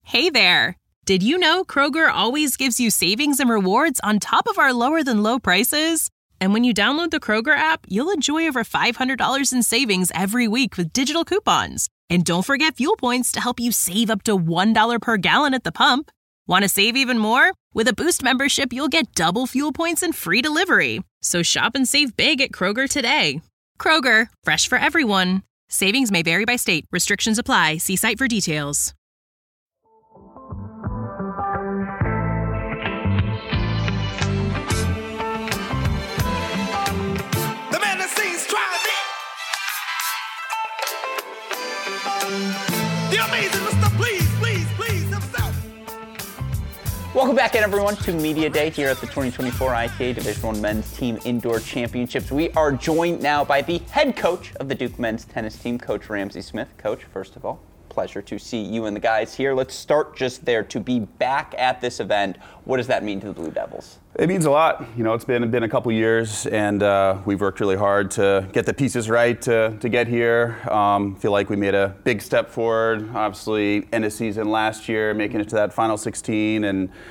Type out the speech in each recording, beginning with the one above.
Hey there! Did you know Kroger always gives you savings and rewards on top of our lower-than-low prices? And when you download the Kroger app, you'll enjoy over $500 in savings every week with digital coupons. And don't forget fuel points to help you save up to $1 per gallon at the pump. Want to save even more? With a Boost membership, you'll get double fuel points and free delivery. So shop and save big at Kroger today. Kroger, fresh for everyone. Savings may vary by state. Restrictions apply. See site for details. Welcome back in, everyone, to Media Day here at the 2024 ITA Division I Men's Team Indoor Championships. We are joined now by the head coach of the Duke men's tennis team, Coach Ramsey Smith. Coach, first of all, pleasure to see you and the guys here. Let's start just there. To be back at this event, what does that mean to the Blue Devils? It means a lot. You know, it's been a couple years, and we've worked really hard to get the pieces right to get here. Feel like we made a big step forward. Obviously, end of season last year, making it to that final 16,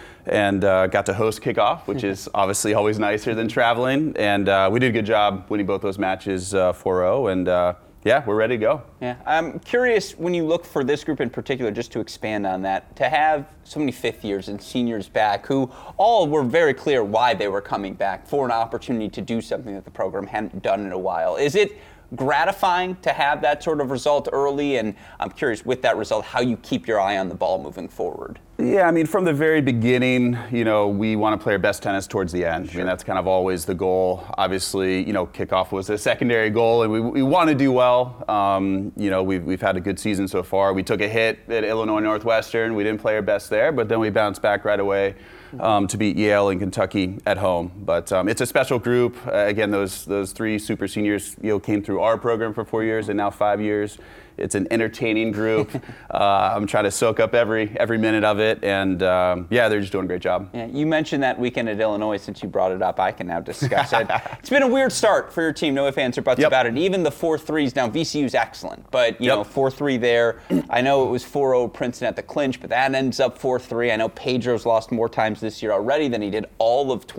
and got to host kickoff, which is obviously always nicer than traveling. And we did a good job winning both those matches 4-0, and yeah, we're ready to go. Yeah, I'm curious, when you look for this group in particular, just to expand on that, to have so many fifth years and seniors back who all were very clear why they were coming back for an opportunity to do something that the program hadn't done in a while. Is it gratifying to have that sort of result early? And I'm curious, with that result, how you keep your eye on the ball moving forward. Yeah, I mean, from the very beginning, you know, we want to play our best tennis towards the end. Sure. I mean, that's kind of always the goal. Obviously, you know, kickoff was a secondary goal, and we want to do well. You know, we've had a good season so far. We took a hit at Illinois Northwestern. We didn't play our best there, but then we bounced back right away to beat Yale and Kentucky at home. But it's a special group. Again, those three super seniors, you know, came through our program for 4 years and now 5 years. It's an entertaining group. I'm trying to soak up every minute of it, and yeah, they're just doing a great job. Yeah, you mentioned that weekend at Illinois. Since you brought it up, I can now discuss it. It's been a weird start for your team, no ifs, ands, or buts about it. Even the 4-3s, now VCU's excellent, but you know, 4-3 there. I know it was 4-0 Princeton at the clinch, but that ends up 4-3. I know Pedro's lost more times this year already than he did all of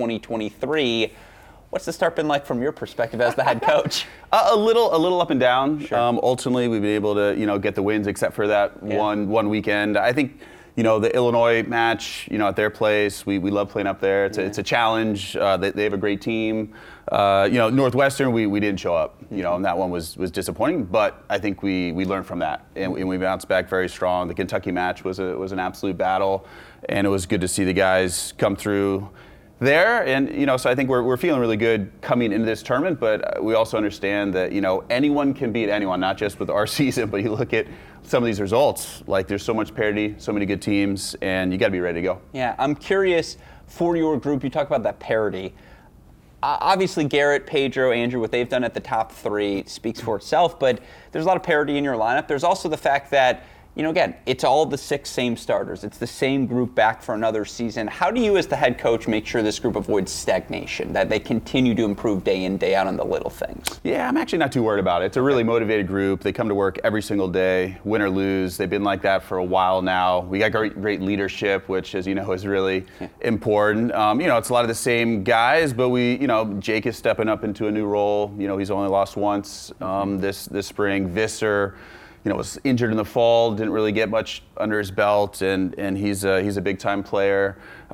2023. What's the start been like from your perspective as the head coach? A little up and down. Sure. Ultimately, we've been able to, you know, get the wins except for that one weekend. I think, you know, the Illinois match, you know, at their place, we love playing up there. It's a challenge. They have a great team. You know, Northwestern, we didn't show up, you know, and that one was disappointing. But I think we learned from that, and we bounced back very strong. The Kentucky match was an absolute battle, and it was good to see the guys come through there. And, you know, so I think we're feeling really good coming into this tournament, but we also understand that, you know, anyone can beat anyone, not just with our season, but you look at some of these results, like there's so much parity, so many good teams, and you got to be ready to go. Yeah, I'm curious, for your group, you talk about that parity. Obviously, Garrett, Pedro, Andrew, what they've done at the top three speaks for itself, but there's a lot of parity in your lineup. There's also the fact that, you know, again, it's all the six same starters. It's the same group back for another season. How do you, as the head coach, make sure this group avoids stagnation, that they continue to improve day in, day out on the little things? Yeah, I'm actually not too worried about it. It's a really motivated group. They come to work every single day, win or lose. They've been like that for a while now. We got great leadership, which, as you know, is really important. You know, it's a lot of the same guys, but you know, Jake is stepping up into a new role. You know, he's only lost once this spring. Visser, you know, was injured in the fall, didn't really get much under his belt, and he's a big time player.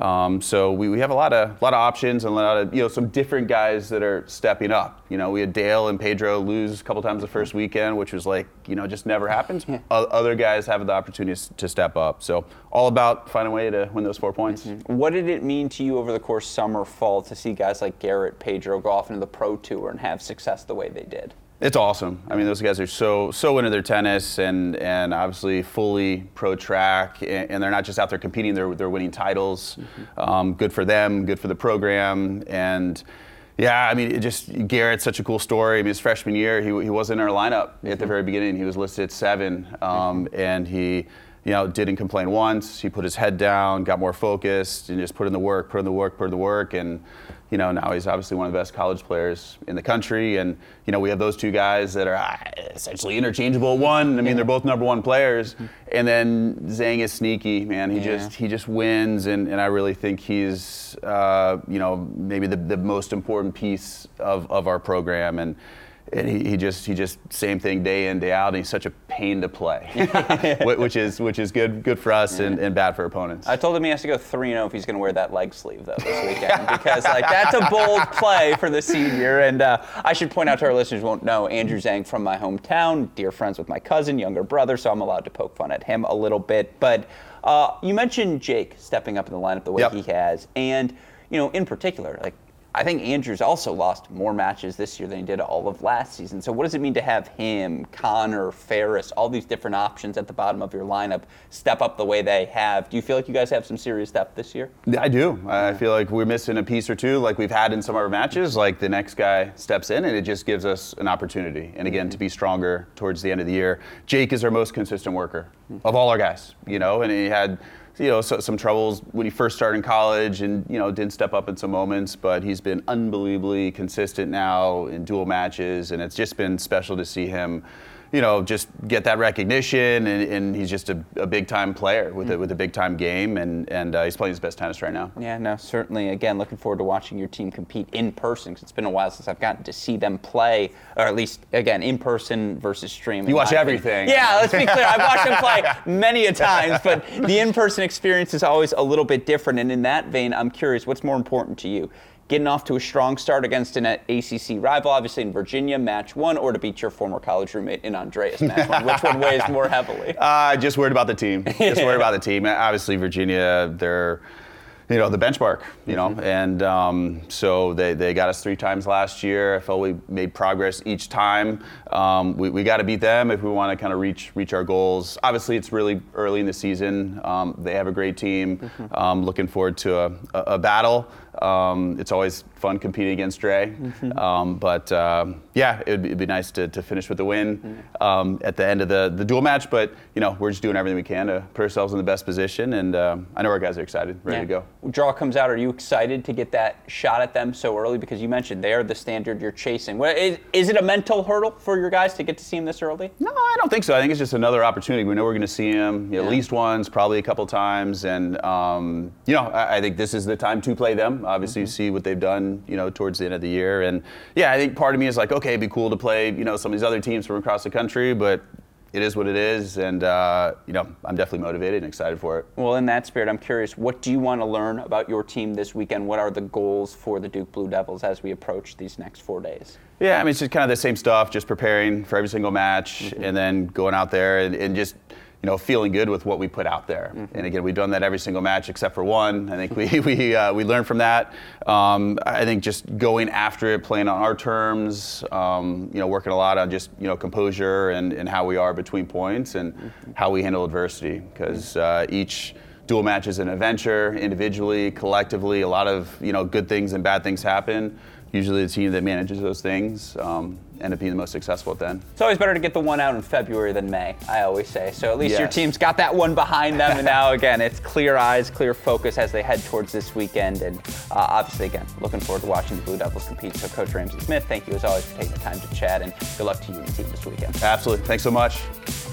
So we have a lot of options and a lot of, you know, some different guys that are stepping up. You know, we had Dale and Pedro lose a couple times the first weekend, which was like, you know, just never happens. Yeah. Other guys have the opportunity to step up. So all about finding a way to win those 4 points. Mm-hmm. What did it mean to you over the course summer, fall, to see guys like Garrett, Pedro go off into the pro tour and have success the way they did? It's awesome. I mean, those guys are so into their tennis and obviously fully pro track, and they're not just out there competing; they're winning titles. Mm-hmm. Good for them, good for the program, and yeah, I mean, Garrett's such a cool story. I mean, his freshman year, he wasn't in our lineup at the very beginning. He was listed at 7, and he, you know, didn't complain once. He put his head down, got more focused, and just put in the work, and now he's obviously one of the best college players in the country. And, we have those two guys that are essentially interchangeable at one. I mean, they're both number one players. And then Zhang is sneaky, man. He just wins. And I really think he's, maybe the most important piece of our program. And he just same thing day in, day out, and he's such a pain to play, which is good for us and bad for opponents. I told him he has to go 3-0 if he's going to wear that leg sleeve though this weekend, because that's a bold play for the senior. And I should point out to our listeners who won't know, Andrew Zhang from my hometown, dear friends with my cousin, younger brother, so I'm allowed to poke fun at him a little bit. But you mentioned Jake stepping up in the lineup the way he has, and in particular, I think Andrew's also lost more matches this year than he did all of last season. So what does it mean to have him, Connor, Ferris, all these different options at the bottom of your lineup step up the way they have? Do you feel like you guys have some serious depth this year? I do. I feel like we're missing a piece or two like we've had in some of our matches. Like the next guy steps in and it just gives us an opportunity. And again, to be stronger towards the end of the year. Jake is our most consistent worker of all our guys, and he had some troubles when he first started in college and, didn't step up in some moments, but he's been unbelievably consistent now in dual matches, and it's just been special to see him, just get that recognition, and he's just a big-time player with a big-time game, and he's playing his best tennis right now. Yeah, no, certainly. Again, looking forward to watching your team compete in person, because it's been a while since I've gotten to see them play, or at least, again, in person versus stream. You watch everything. Yeah, let's be clear. I've watched them play many a times, but the in-person experience is always a little bit different, and in that vein, I'm curious, what's more important to you? Getting off to a strong start against an ACC rival, obviously in Virginia, match one, or to beat your former college roommate in Andreas, match one? Which one weighs more heavily? Just worried about the team. Obviously, Virginia, they're the benchmark, and so they got us 3 times last year. I felt we made progress each time. We got to beat them if we want to kind of reach our goals. Obviously, it's really early in the season. They have a great team. Looking forward to a battle. It's always fun competing against Dre. But it'd be nice to finish with a win at the end of the dual match. But, we're just doing everything we can to put ourselves in the best position. And I know our guys are excited, ready to go. Draw comes out. Are you excited to get that shot at them so early? Because you mentioned they are the standard you're chasing. Is it a mental hurdle for your guys to get to see them this early? No, I don't think so. I think it's just another opportunity. We know we're going to see them at least once, probably a couple times. And, I think this is the time to play them. Obviously, you see what they've done, towards the end of the year. And, I think part of me is like, okay, it'd be cool to play, some of these other teams from across the country, but it is what it is. And, I'm definitely motivated and excited for it. Well, in that spirit, I'm curious, what do you want to learn about your team this weekend? What are the goals for the Duke Blue Devils as we approach these next 4 days? Yeah, it's just kind of the same stuff, just preparing for every single match and then going out there and just feeling good with what we put out there. And again, we've done that every single match except for one. I think we learned from that. I think just going after it, playing on our terms, working a lot on just composure and how we are between points and how we handle adversity. Because each dual match is an adventure, individually, collectively. A lot of good things and bad things happen. Usually the team that manages those things end up being the most successful at the end. It's always better to get the one out in February than May, I always say. So at least your team's got that one behind them. And now, again, it's clear eyes, clear focus as they head towards this weekend. And obviously, again, looking forward to watching the Blue Devils compete. So Coach Ramsey Smith, thank you as always for taking the time to chat. And good luck to you and the team this weekend. Absolutely. Thanks so much.